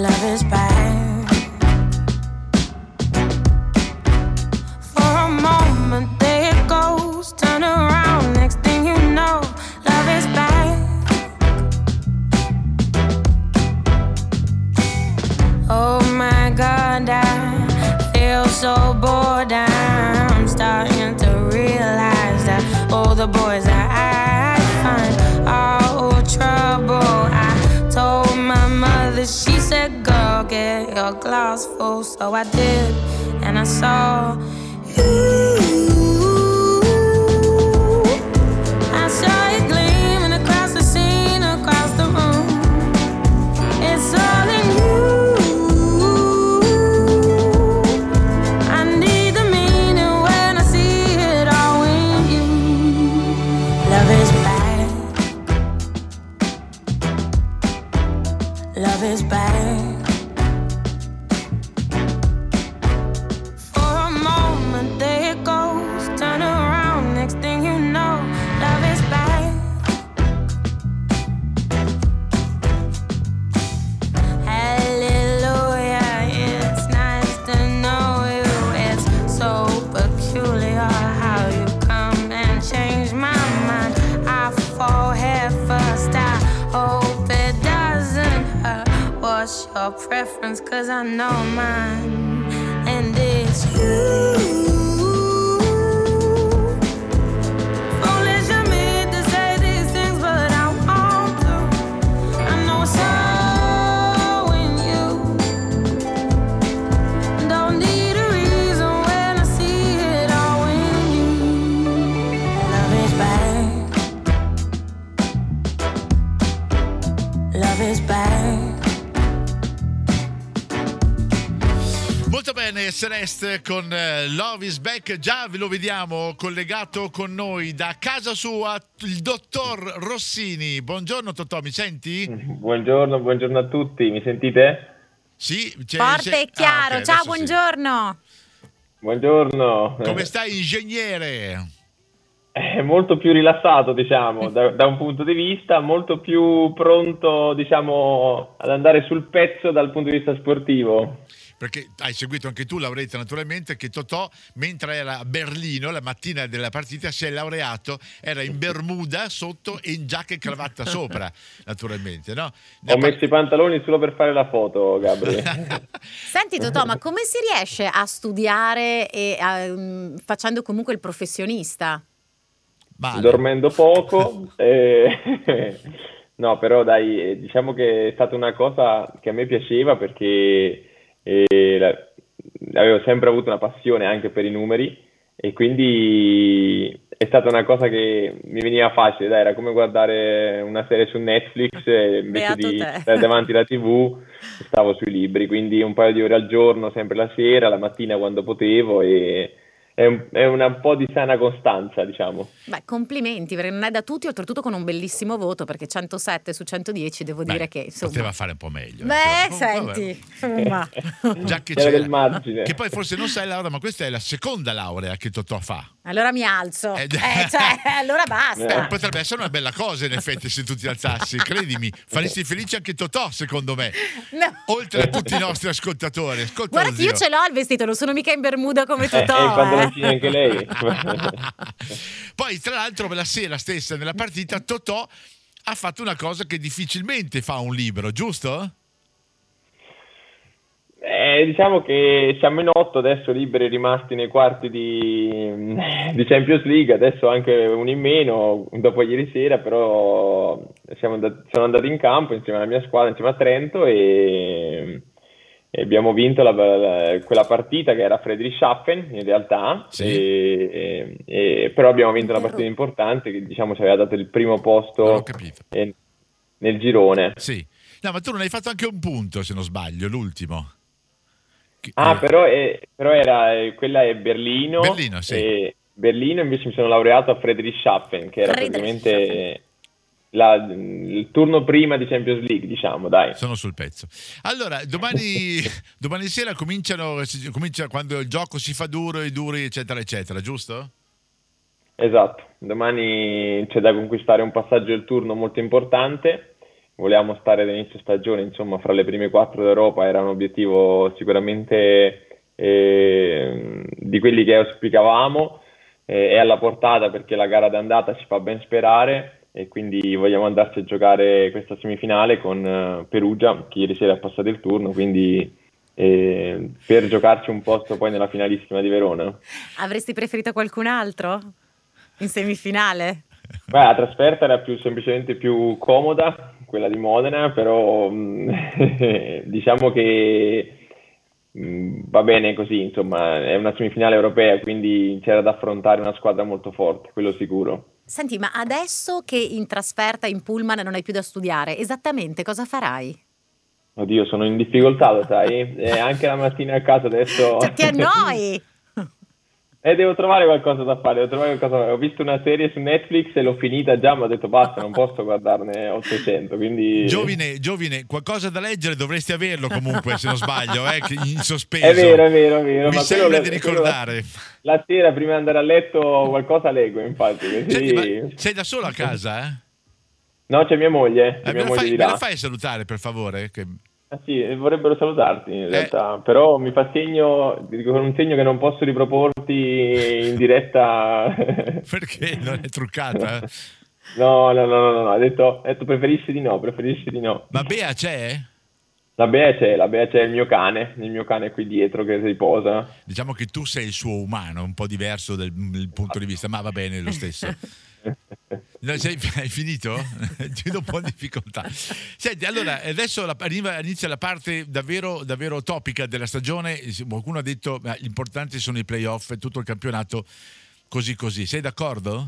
love is bad. For a moment there it goes, turn around, next thing you know, love is bad. Oh my God, I feel so bored, I'm starting to realize that all the boys that I find are all trouble. I told my mother, she said, girl, get your glass full. So I did, and I saw you. I saw you gleaming across the scene, across the room. It's all in you. I need the meaning when I see it all in you. Love is bad. Love is bad. For a moment there it goes, turn around, next thing you know, love is bad. Hallelujah, it's nice to know you. It's so peculiar how you come and change my mind. I fall head first, I hope it doesn't hurt. What's your preference? 'Cause I know mine, and it's you. Foolish of me to say these things, but I want to. I know it's so in you. Don't need a reason when I see it all in you. Love is bad. Love is bad. Molto bene, Celeste con Love is Back. Già ve lo vediamo collegato con noi da casa sua il dottor Rossini. Buongiorno Totò, mi senti? Buongiorno a tutti, mi sentite? Sì, forte e chiaro. Ok, Ciao, adesso buongiorno. Buongiorno. sì. Come stai, ingegnere? Molto più rilassato, diciamo, da un punto di vista, molto più pronto, diciamo, ad andare sul pezzo dal punto di vista sportivo. Perché hai seguito anche tu, Lauretta, naturalmente, che Totò, mentre era a Berlino, la mattina della partita, si è laureato, era in bermuda sotto e in giacca e cravatta sopra, naturalmente, no? Ho messo i pantaloni solo per fare la foto, Gabri. Senti Totò, ma come si riesce a studiare e facendo comunque il professionista? Male. Dormendo poco. No, però dai, diciamo che è stata una cosa che a me piaceva perché avevo sempre avuto una passione anche per i numeri e quindi è stata una cosa che mi veniva facile, dai, era come guardare una serie su Netflix e invece Beato di te. stare davanti alla TV stavo sui libri, quindi un paio di ore al giorno, sempre la sera, la mattina quando potevo e è un po' di sana costanza, diciamo. Beh, complimenti, perché non è da tutti, oltretutto con un bellissimo voto, perché 107 su 110 devo dire che insomma poteva fare un po' meglio. Beh, Però, senti, insomma. già che C'era c'era del margine. che poi forse non sai, Laura, ma questa è la seconda laurea che Totò fa. Allora mi alzo. Allora basta. Potrebbe essere una bella cosa, in effetti, se tu ti alzassi. Credimi, faresti felice anche Totò, secondo me. No. Oltre a tutti i nostri ascoltatori. Ascolta, Guarda che io zio. ce l'ho il vestito, non sono mica in bermuda come E Totò. i pantaloncini anche lei. Poi, tra l'altro, la sera stessa nella partita, Totò ha fatto una cosa che difficilmente fa un libro, giusto? Diciamo che siamo in 8 adesso liberi rimasti nei quarti di Champions League, adesso anche uno in meno dopo ieri sera, però sono andati in campo insieme alla mia squadra, insieme a Trento e abbiamo vinto quella partita che era Friedrichshafen in realtà, Sì. però abbiamo vinto una partita importante che diciamo ci aveva dato il primo Non posto ho capito. nel girone. Sì. No, ma tu non hai fatto anche un punto, se non sbaglio, l'ultimo. Però quella è Berlino. Berlino, sì. E Berlino invece mi sono laureato a Friedrichshafen, che era praticamente il turno prima di Champions League, diciamo, dai. Sono sul pezzo. Allora, domani sera comincia quando il gioco si fa duro, i duri, eccetera, eccetera, giusto? Esatto, domani c'è da conquistare un passaggio del turno molto importante volevamo stare all'inizio stagione, insomma, fra le prime 4 d'Europa era un obiettivo sicuramente di quelli che auspicavamo, è alla portata perché la gara d'andata ci fa ben sperare e quindi vogliamo andarci a giocare questa semifinale con Perugia, che ieri sera è passato il turno, quindi per giocarci un posto poi nella finalissima di Verona. Avresti preferito qualcun altro in semifinale? Beh, la trasferta era semplicemente più comoda, quella di Modena, però diciamo che va bene così, insomma, è una semifinale europea, quindi c'era da affrontare una squadra molto forte, quello sicuro. Senti, ma adesso che in trasferta in pullman non hai più da studiare, esattamente cosa farai? Oddio, sono in difficoltà, lo sai? Anche la mattina a casa adesso... Cioè, ti annoi! Devo trovare qualcosa da fare, ho visto una serie su Netflix e l'ho finita già, ma ho detto basta, non posso guardarne 800, quindi... Giovine, qualcosa da leggere dovresti averlo comunque, se non sbaglio, in sospeso. È vero. Mi sembra di ricordare. La sera, prima di andare a letto, qualcosa leggo, infatti. Così... Senti, ma sei da solo a casa, eh? No, c'è mia moglie, di là. Me la fai salutare, per favore? Che... sì, vorrebbero salutarti in realtà, però mi fa segno, con un segno che non posso riproporti in diretta. Perché? Non è truccata? No, ha detto preferisci di no. Ma Bea c'è? La Bea c'è il mio cane qui dietro che si riposa. Diciamo che tu sei il suo umano, un po' diverso del punto di vista, ma va bene lo stesso. No, hai finito? Ti vedo un po' in difficoltà. Senti, allora adesso inizia la parte davvero, davvero topica della stagione. Qualcuno ha detto che gli importanti sono i playoff e tutto il campionato così. Sei d'accordo?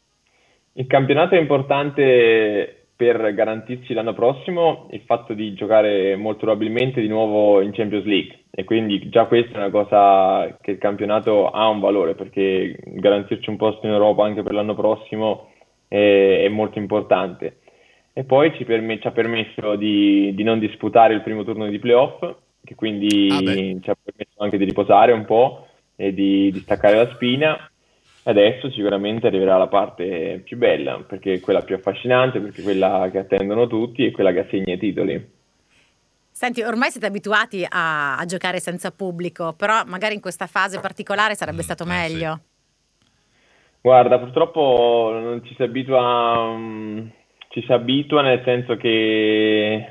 Il campionato è importante per garantirci l'anno prossimo il fatto di giocare molto probabilmente di nuovo in Champions League, e quindi già questa è una cosa che il campionato ha un valore, perché garantirci un posto in Europa anche per l'anno prossimo è molto importante. E poi ci ha permesso di non disputare il primo turno di playoff, che quindi ci ha permesso anche di riposare un po' e di staccare la spina. Adesso sicuramente arriverà la parte più bella, perché è quella più affascinante, perché è quella che attendono tutti e quella che assegna i titoli. Senti, ormai siete abituati a giocare senza pubblico, però magari in questa fase particolare sarebbe stato meglio. Sì. Guarda, purtroppo non ci si abitua, nel senso che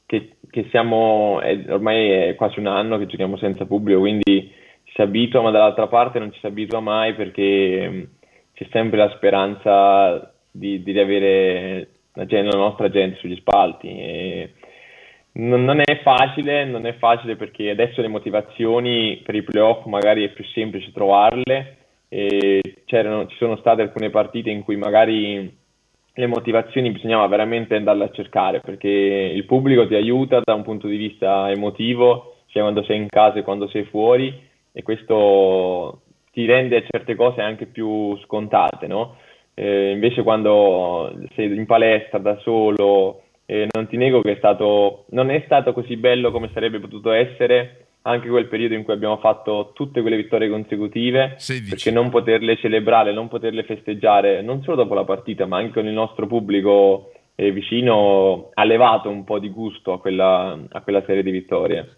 siamo, ormai è quasi un anno che giochiamo senza pubblico, quindi ci si abitua, ma dall'altra parte non ci si abitua mai, perché c'è sempre la speranza di avere la nostra gente sugli spalti. E non è facile perché adesso le motivazioni per i playoff magari è più semplice trovarle, e ci sono state alcune partite in cui magari le motivazioni bisognava veramente andarle a cercare, perché il pubblico ti aiuta da un punto di vista emotivo, sia quando sei in casa e quando sei fuori, e questo ti rende certe cose anche più scontate, no? Invece quando sei in palestra da solo, non ti nego che non è stato così bello come sarebbe potuto essere anche quel periodo in cui abbiamo fatto tutte quelle vittorie consecutive, 16. Perché non poterle celebrare, non poterle festeggiare, non solo dopo la partita, ma anche con il nostro pubblico vicino, ha levato un po' di gusto a quella serie di vittorie.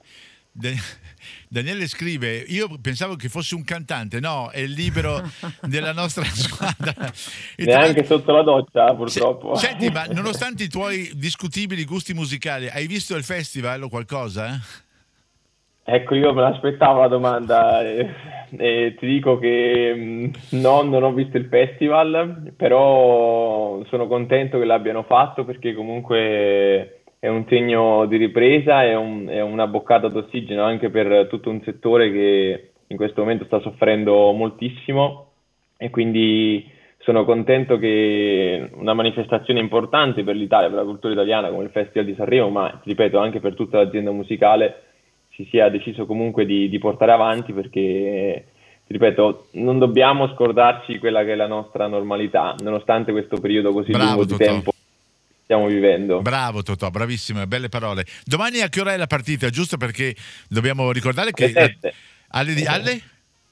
Daniele scrive: io pensavo che fosse un cantante, no, è il libero della nostra squadra. Neanche sotto la doccia, purtroppo. Senti, ma nonostante i tuoi discutibili gusti musicali, hai visto il festival o qualcosa? Ecco, io me l'aspettavo la domanda, e ti dico che non ho visto il festival, però sono contento che l'abbiano fatto, perché comunque è un segno di ripresa, è una boccata d'ossigeno anche per tutto un settore che in questo momento sta soffrendo moltissimo, e quindi sono contento che una manifestazione importante per l'Italia, per la cultura italiana come il Festival di Sanremo, ma ti ripeto anche per tutta l'azienda musicale, si sia deciso comunque di portare avanti, perché ti ripeto, non dobbiamo scordarci quella che è la nostra normalità, nonostante questo periodo così lungo di tempo stiamo vivendo. Bravo Totò, bravissime, belle parole. Domani a che ora è la partita? Giusto perché dobbiamo ricordare che alle 7. Alle?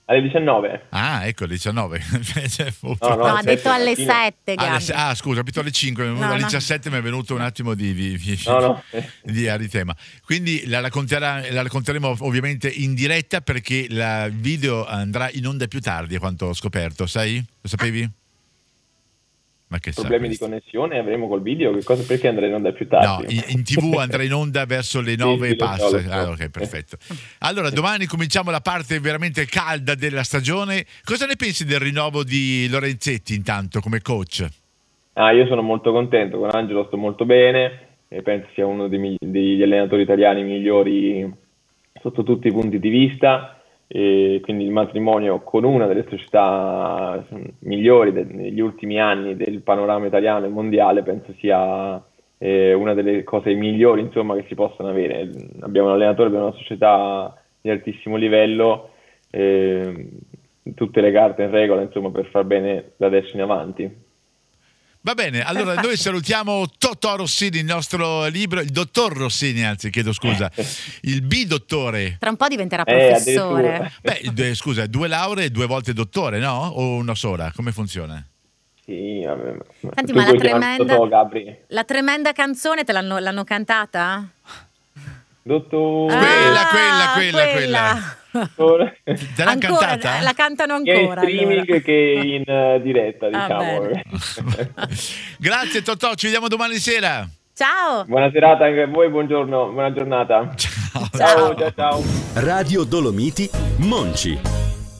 Alle 19. Ah, ecco, 19. No, No, ha detto alle mattina. 7, Gabri. Scusa, ho capito alle 5, No, alle no. 17 mi è venuto un attimo di No. di aritema. Quindi la racconteremo ovviamente in diretta, perché il video andrà in onda più tardi, a quanto ho scoperto, sai? Lo sapevi? Ma che Problemi di questo? connessione avremo col video? Perché andrei in onda più No, tardi? in TV andrà in onda verso le 9 sì, e lo passa. so, lo so. Ah, ok, perfetto. Allora, domani cominciamo la parte veramente calda della stagione. Cosa ne pensi del rinnovo di Lorenzetti intanto come coach? Io sono molto contento, con Angelo sto molto bene e penso sia uno degli allenatori italiani migliori sotto tutti i punti di vista, e quindi il matrimonio con una delle società migliori negli ultimi anni del panorama italiano e mondiale penso sia una delle cose migliori, insomma, che si possono avere. Abbiamo un allenatore, abbiamo una società di altissimo livello, tutte le carte in regola, insomma, per far bene da adesso in avanti. Va bene, allora noi salutiamo Totò Rossini, il nostro libro, il dottor Rossini, anzi, chiedo scusa, il bidottore. Tra un po' diventerà professore. Scusa, 2 lauree, 2 volte dottore, no? O una sola? Come funziona? Sì, vabbè. Senti, Tu ma puoi chiamarmi Totò, Gabri. la tremenda canzone te l'hanno cantata? Dottore. Quella. Te l'hanno cantata? La cantano Sia in ancora. streaming allora. che in diretta, diciamo. bene. Grazie Totò, ci vediamo domani sera. Ciao. Buona serata anche a voi, buongiorno, buona giornata. Ciao. Ciao. Radio Dolomiti Monci.